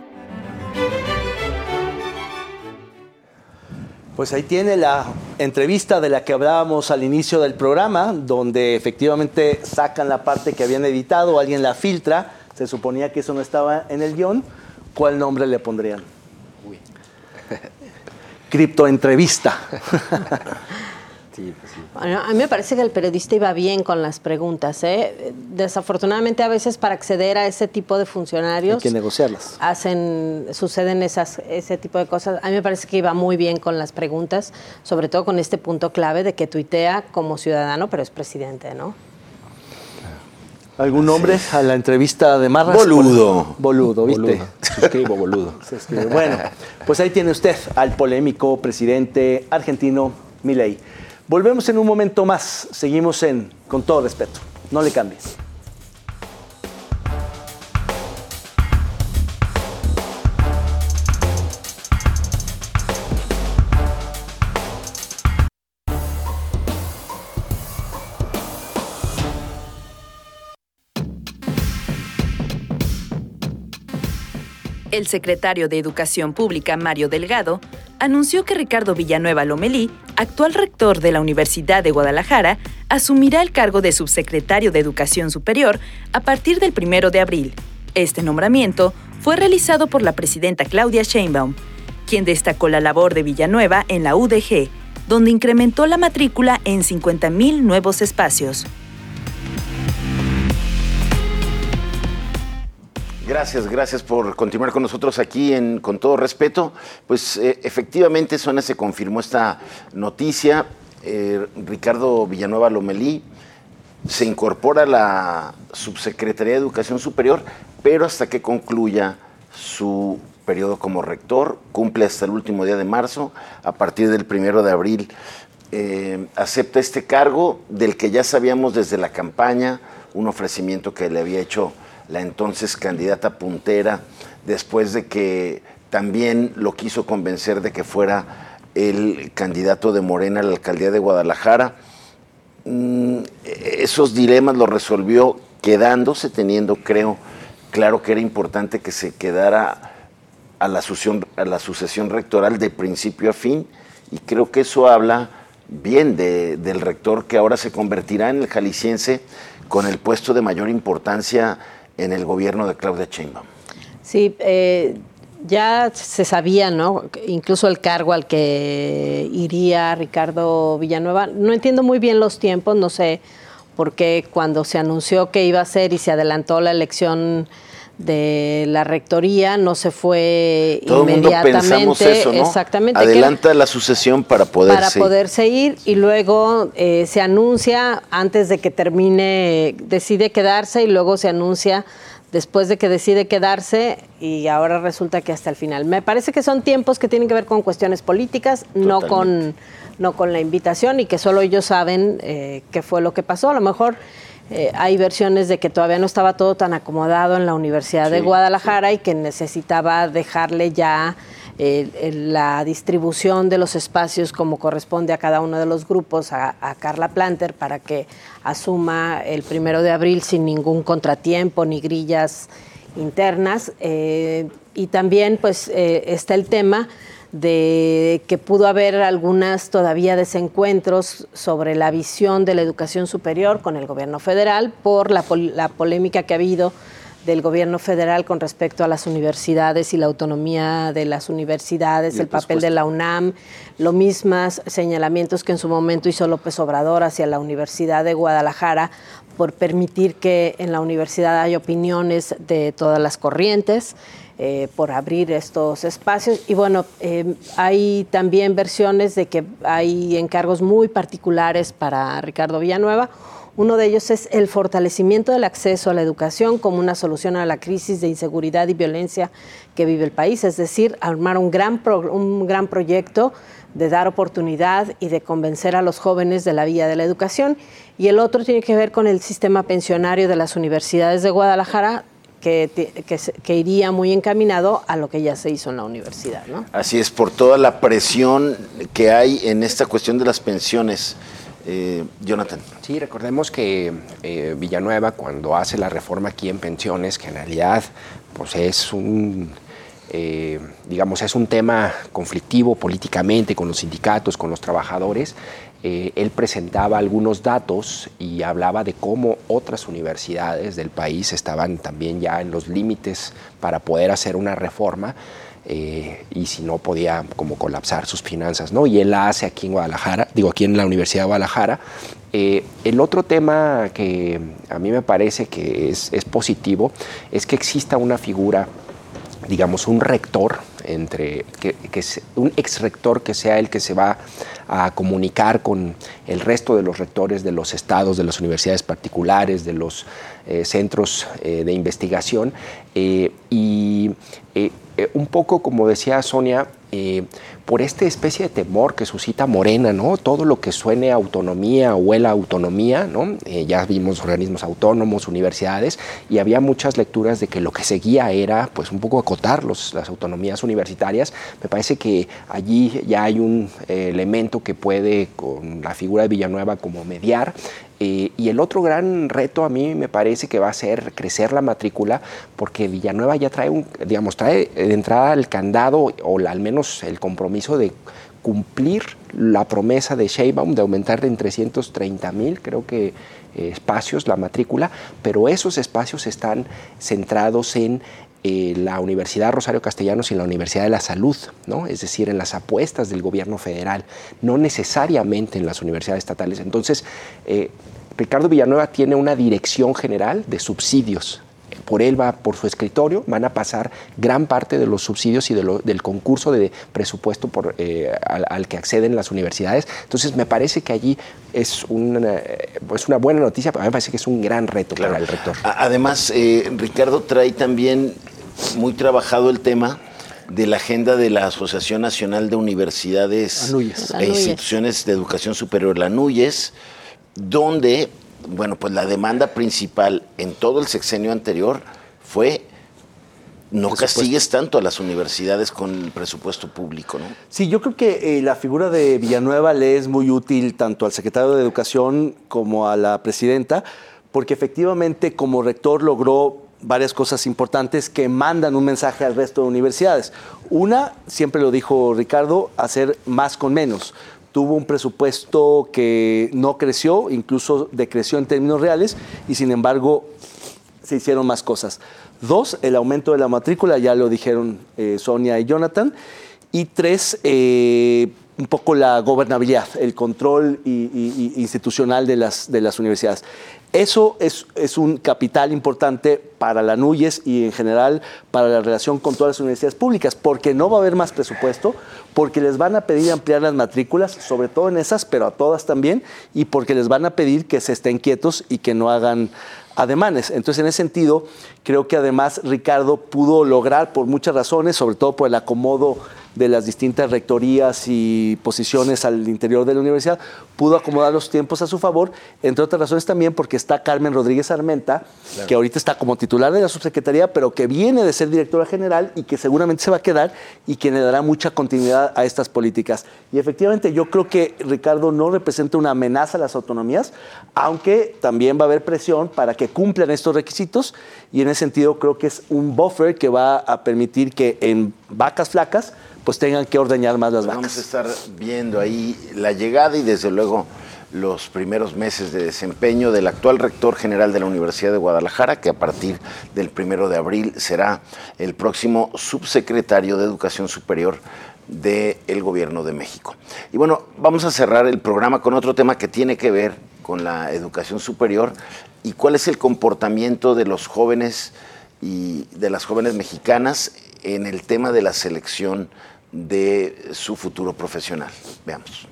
Pues ahí tiene la entrevista de la que hablábamos al inicio del programa, donde efectivamente sacan la parte que habían editado, alguien la filtra, se suponía que eso no estaba en el guión. ¿Cuál nombre le pondrían? Uy. Criptoentrevista. Sí, pues sí. Bueno, a mí me parece que el periodista iba bien con las preguntas, ¿eh? Desafortunadamente, a veces para acceder a ese tipo de funcionarios... Hay que negociarlas. Suceden ese tipo de cosas. A mí me parece que iba muy bien con las preguntas, sobre todo con este punto clave de que tuitea como ciudadano, pero es presidente, ¿no? ¿Algún nombre a la entrevista de Marras? Boludo, ¿viste? Boludo. Suscribo, boludo. Se escribe. Bueno, pues ahí tiene usted al polémico presidente argentino Milei. Volvemos en un momento más. Seguimos en Con Todo Respeto. No le cambies. El secretario de Educación Pública, Mario Delgado, anunció que Ricardo Villanueva Lomelí, actual rector de la Universidad de Guadalajara, asumirá el cargo de subsecretario de Educación Superior a partir del 1 de abril. Este nombramiento fue realizado por la presidenta Claudia Sheinbaum, quien destacó la labor de Villanueva en la UDG, donde incrementó la matrícula en 50,000 nuevos espacios. Gracias por continuar con nosotros aquí Con Todo Respeto. Pues efectivamente, Sonia, se confirmó esta noticia. Ricardo Villanueva Lomelí se incorpora a la Subsecretaría de Educación Superior, pero hasta que concluya su periodo como rector, cumple hasta el último día de marzo. A partir del 1 de abril acepta este cargo del que ya sabíamos desde la campaña, un ofrecimiento que le había hecho la entonces candidata puntera, después de que también lo quiso convencer de que fuera el candidato de Morena a la alcaldía de Guadalajara. Esos dilemas los resolvió quedándose, teniendo, creo, claro que era importante que se quedara a la sucesión rectoral de principio a fin, y creo que eso habla bien del rector, que ahora se convertirá en el jalisciense con el puesto de mayor importancia en el gobierno de Claudia Sheinbaum. Sí, ya se sabía, ¿no? Incluso el cargo al que iría Ricardo Villanueva. No entiendo muy bien los tiempos, no sé por qué cuando se anunció que iba a ser y se adelantó la elección de la rectoría, no se fue todo inmediatamente. Todo el mundo pensamos eso, ¿no? Exactamente. Adelanta la sucesión para poderse ir, y luego se anuncia antes de que termine, decide quedarse y luego se anuncia después de que decide quedarse y ahora resulta que hasta el final. Me parece que son tiempos que tienen que ver con cuestiones políticas, no con la invitación, y que solo ellos saben qué fue lo que pasó. A lo mejor hay versiones de que todavía no estaba todo tan acomodado en la Universidad de Guadalajara y que necesitaba dejarle ya la distribución de los espacios como corresponde a cada uno de los grupos a Carla Planter para que asuma el 1 de abril sin ningún contratiempo ni grillas internas. Y también pues está el tema de que pudo haber algunas todavía desencuentros sobre la visión de la educación superior con el gobierno federal por la polémica que ha habido del gobierno federal con respecto a las universidades y la autonomía de las universidades, el papel de la UNAM, los mismos señalamientos que en su momento hizo López Obrador hacia la Universidad de Guadalajara por permitir que en la universidad haya opiniones de todas las corrientes, por abrir estos espacios. Y bueno, hay también versiones de que hay encargos muy particulares para Ricardo Villanueva. Uno de ellos es el fortalecimiento del acceso a la educación como una solución a la crisis de inseguridad y violencia que vive el país, es decir, armar un gran proyecto de dar oportunidad y de convencer a los jóvenes de la vía de la educación. Y el otro tiene que ver con el sistema pensionario de las universidades de Guadalajara, que iría muy encaminado a lo que ya se hizo en la universidad, ¿no? Así es, por toda la presión que hay en esta cuestión de las pensiones. Jonathan. Sí, recordemos que Villanueva, cuando hace la reforma aquí en pensiones, que en realidad pues es un tema conflictivo políticamente con los sindicatos, con los trabajadores, él presentaba algunos datos y hablaba de cómo otras universidades del país estaban también ya en los límites para poder hacer una reforma. Y si no podía como colapsar sus finanzas, ¿no? Y él la hace aquí en Guadalajara, aquí en la Universidad de Guadalajara. El otro tema que a mí me parece que es positivo es que exista una figura, digamos, un rector, un exrector que sea el que se va a comunicar con el resto de los rectores de los estados, de las universidades particulares, de los centros de investigación, un poco, como decía Sonia, por esta especie de temor que suscita Morena, ¿no? Todo lo que suene a autonomía o huela a autonomía, ¿no? Ya vimos organismos autónomos, universidades, y había muchas lecturas de que lo que seguía era, pues, un poco acotar las autonomías universitarias. Me parece que allí ya hay un elemento que puede, con la figura de Villanueva, como mediar. Y el otro gran reto a mí me parece que va a ser crecer la matrícula, porque Villanueva ya trae de entrada el candado, o al menos el compromiso de cumplir la promesa de Sheinbaum de aumentar en 330,000, creo que espacios la matrícula, pero esos espacios están centrados en la Universidad Rosario Castellanos y la Universidad de la Salud, ¿no? Es decir, en las apuestas del gobierno federal, no necesariamente en las universidades estatales. Entonces, Ricardo Villanueva tiene una dirección general de subsidios. Por su escritorio van a pasar gran parte de los subsidios y del concurso de presupuesto al que acceden las universidades. Entonces, me parece que allí es una buena noticia, pero a mí me parece que es un gran reto para el rector. Además, Ricardo trae también muy trabajado el tema de la agenda de la Asociación Nacional de Universidades e Instituciones de Educación Superior, la ANUYES, donde, bueno, pues la demanda principal en todo el sexenio anterior fue: no castigues tanto a las universidades con el presupuesto público, ¿no? Sí, yo creo que la figura de Villanueva le es muy útil tanto al secretario de Educación como a la presidenta, porque efectivamente como rector logró varias cosas importantes que mandan un mensaje al resto de universidades. Una, siempre lo dijo Ricardo, hacer más con menos. Tuvo un presupuesto que no creció, incluso decreció en términos reales, y sin embargo se hicieron más cosas. Dos, el aumento de la matrícula, ya lo dijeron Sonia y Jonathan. Y tres, un poco la gobernabilidad, el control institucional de las universidades. Eso es un capital importante para la ANUYES y en general para la relación con todas las universidades públicas, porque no va a haber más presupuesto, porque les van a pedir ampliar las matrículas, sobre todo en esas, pero a todas también, y porque les van a pedir que se estén quietos y que no hagan ademanes. Entonces, en ese sentido, creo que además Ricardo pudo lograr, por muchas razones, sobre todo por el acomodo de las distintas rectorías y posiciones al interior de la universidad, pudo acomodar los tiempos a su favor, entre otras razones también porque está Carmen Rodríguez Armenta, claro, que ahorita está como titular de la subsecretaría, pero que viene de ser directora general y que seguramente se va a quedar y que le dará mucha continuidad a estas políticas. Y efectivamente yo creo que Ricardo no representa una amenaza a las autonomías, aunque también va a haber presión para que cumplan estos requisitos, y en ese sentido creo que es un buffer que va a permitir que en vacas flacas pues tengan que ordeñar más las vacas. Vamos a estar viendo ahí la llegada y desde luego los primeros meses de desempeño del actual rector general de la Universidad de Guadalajara, que a partir del 1 de abril será el próximo subsecretario de Educación Superior del Gobierno de México. Y bueno, vamos a cerrar el programa con otro tema que tiene que ver con la educación superior y cuál es el comportamiento de los jóvenes y de las jóvenes mexicanas en el tema de la selección de su futuro profesional. Veamos.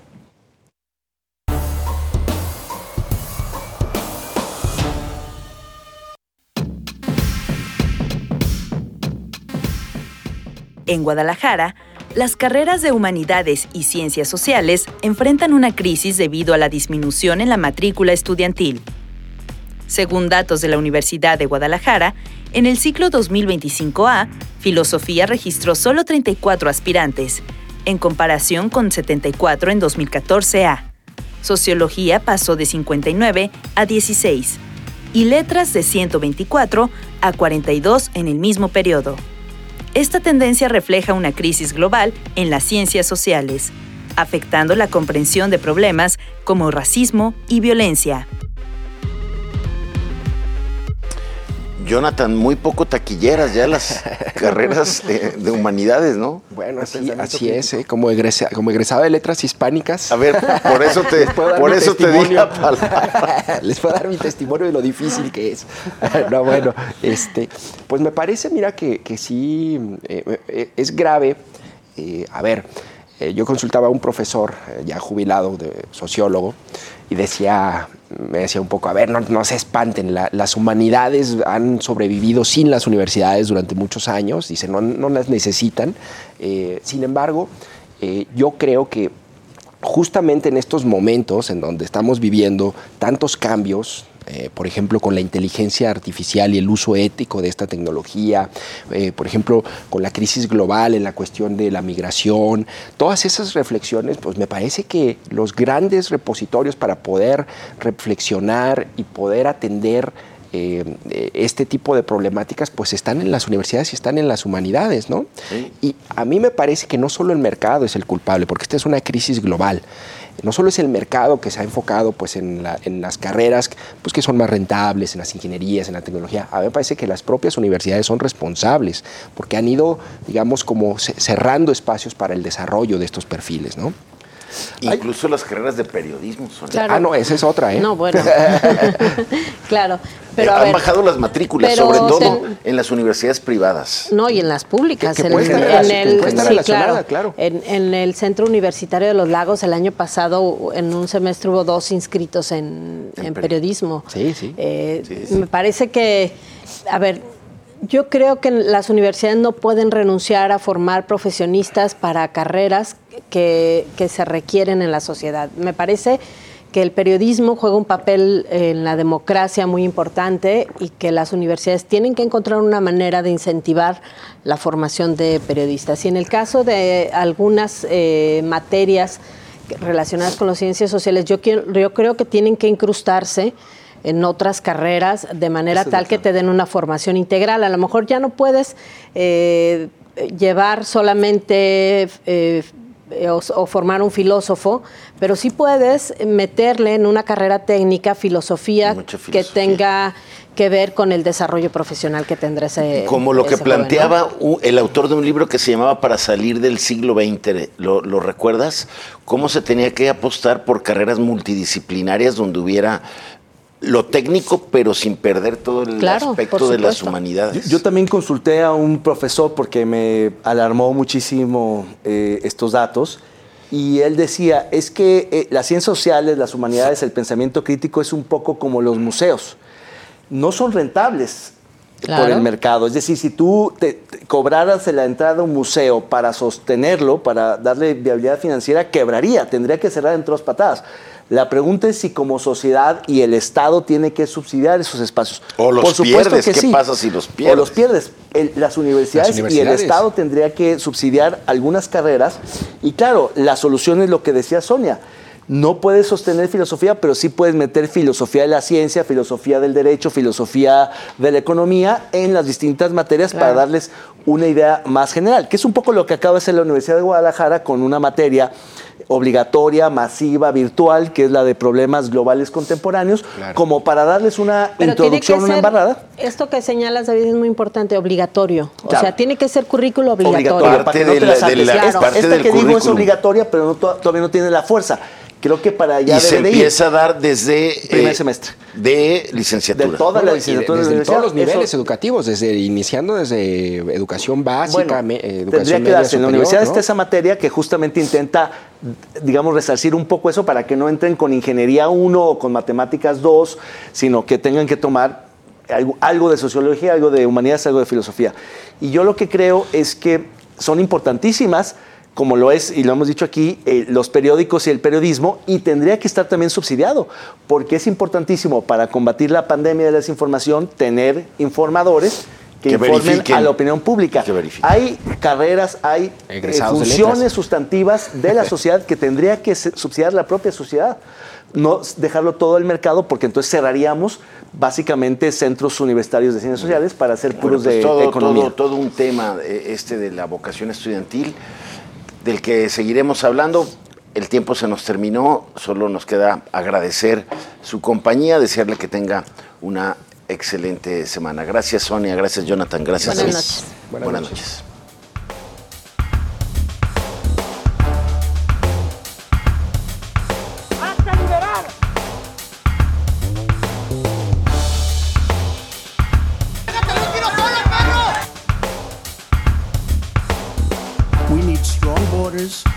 En Guadalajara, las carreras de Humanidades y Ciencias Sociales enfrentan una crisis debido a la disminución en la matrícula estudiantil. Según datos de la Universidad de Guadalajara, en el ciclo 2025A, Filosofía registró solo 34 aspirantes, en comparación con 74 en 2014A. Sociología pasó de 59 a 16, y Letras de 124 a 42 en el mismo periodo. Esta tendencia refleja una crisis global en las ciencias sociales, afectando la comprensión de problemas como racismo y violencia. Jonathan, muy poco taquilleras ya las carreras de humanidades, ¿no? Bueno, así es, como egresado de letras hispánicas. A ver, por eso te di la palabra. Les puedo dar mi testimonio de lo difícil que es. No, bueno, pues me parece, mira, que sí es grave. Yo consultaba a un profesor ya jubilado, sociólogo, y me decía un poco, no se espanten, las humanidades han sobrevivido sin las universidades durante muchos años, dice, no las necesitan. Sin embargo, yo creo que justamente en estos momentos en donde estamos viviendo tantos cambios, por ejemplo, con la inteligencia artificial y el uso ético de esta tecnología, por ejemplo, con la crisis global en la cuestión de la migración, todas esas reflexiones, pues me parece que los grandes repositorios para poder reflexionar y poder atender este tipo de problemáticas, pues están en las universidades y están en las humanidades, ¿no? Sí. Y a mí me parece que no solo el mercado es el culpable, porque esta es una crisis global. No solo es el mercado que se ha enfocado pues, en las carreras pues, que son más rentables, en las ingenierías, en la tecnología. A mí me parece que las propias universidades son responsables porque han ido, digamos, como cerrando espacios para el desarrollo de estos perfiles, ¿no? Incluso las carreras de periodismo son... Claro. No, esa es otra, ¿eh? No, bueno. Claro. Pero han bajado las matrículas, sobre todo en las universidades privadas. No, y en las públicas. Que puede estar relacionada, claro. En el Centro Universitario de los Lagos, el año pasado, en un semestre hubo 2 inscritos en periodismo. Sí, sí. Me parece que, yo creo que las universidades no pueden renunciar a formar profesionistas para carreras que se requieren en la sociedad. Me parece que el periodismo juega un papel en la democracia muy importante y que las universidades tienen que encontrar una manera de incentivar la formación de periodistas. Y en el caso de algunas materias relacionadas con las ciencias sociales, yo creo que tienen que incrustarse en otras carreras de manera tal que te den una formación integral. A lo mejor ya no puedes llevar solamente o formar un filósofo, pero sí puedes meterle en una carrera técnica filosofía que tenga que ver con el desarrollo profesional que tendrá ese como lo que planteaba joven, ¿no? El autor de un libro que se llamaba Para salir del siglo XX, ¿lo recuerdas? Cómo se tenía que apostar por carreras multidisciplinarias donde hubiera lo técnico, pero sin perder todo el aspecto de las humanidades. Yo también consulté a un profesor porque me alarmó muchísimo estos datos, y él decía, es que las ciencias sociales, las humanidades, el pensamiento crítico es un poco como los museos. no son rentables Claro. por el mercado. Es decir, si tú te cobraras la entrada a un museo para sostenerlo, para darle viabilidad financiera, quebraría, tendría que cerrar en 2 patadas. La pregunta es si como sociedad y el Estado tiene que subsidiar esos espacios. O los Por supuesto pierdes, que ¿qué sí. pasa si los pierdes? O los pierdes. Las universidades y el Estado tendría que subsidiar algunas carreras. Y claro, la solución es lo que decía Sonia. No puedes sostener filosofía, pero sí puedes meter filosofía de la ciencia, filosofía del derecho, filosofía de la economía en las distintas materias para darles una idea más general, que es un poco lo que acaba de hacer la Universidad de Guadalajara con una materia obligatoria, masiva, virtual, que es la de problemas globales contemporáneos, como para darles una introducción, una embarrada. Esto que señalas, David, es muy importante, obligatorio. Claro. O sea, tiene que ser currículo obligatorio. Parte de la parte Esta del que digo es currículum. obligatoria, pero todavía no tiene la fuerza. Creo que para allá Y se debe de ir. empieza a dar desde primer semestre de licenciatura. de toda la licenciatura desde de la todos los universidad. niveles Eso- educativos, iniciando desde educación básica, Bueno, educación tendría que media darse. En la superior, universidad ¿no? está esa materia que justamente intenta, digamos, resarcir un poco eso para que no entren con ingeniería 1 o con matemáticas 2, sino que tengan que tomar algo de sociología, algo de humanidades, algo de filosofía. Y yo lo que creo es que son importantísimas, como lo es, y lo hemos dicho aquí, los periódicos y el periodismo, y tendría que estar también subsidiado, porque es importantísimo para combatir la pandemia de la desinformación tener informadores que informen verifiquen. a la opinión pública. Que verifiquen. Hay carreras, hay Egresados de funciones letras. sustantivas de la sociedad que tendría que subsidiar la propia sociedad. No dejarlo todo al mercado, porque entonces cerraríamos básicamente centros universitarios de ciencias sociales para hacer puros Bueno, pues de economía. todo un tema de la vocación estudiantil del que seguiremos hablando. El tiempo se nos terminó, solo nos queda agradecer su compañía, desearle que tenga una excelente semana. Gracias, Sonia, gracias, Jonathan, gracias. Buenas Luis. noches. Buenas noches. We need strong borders,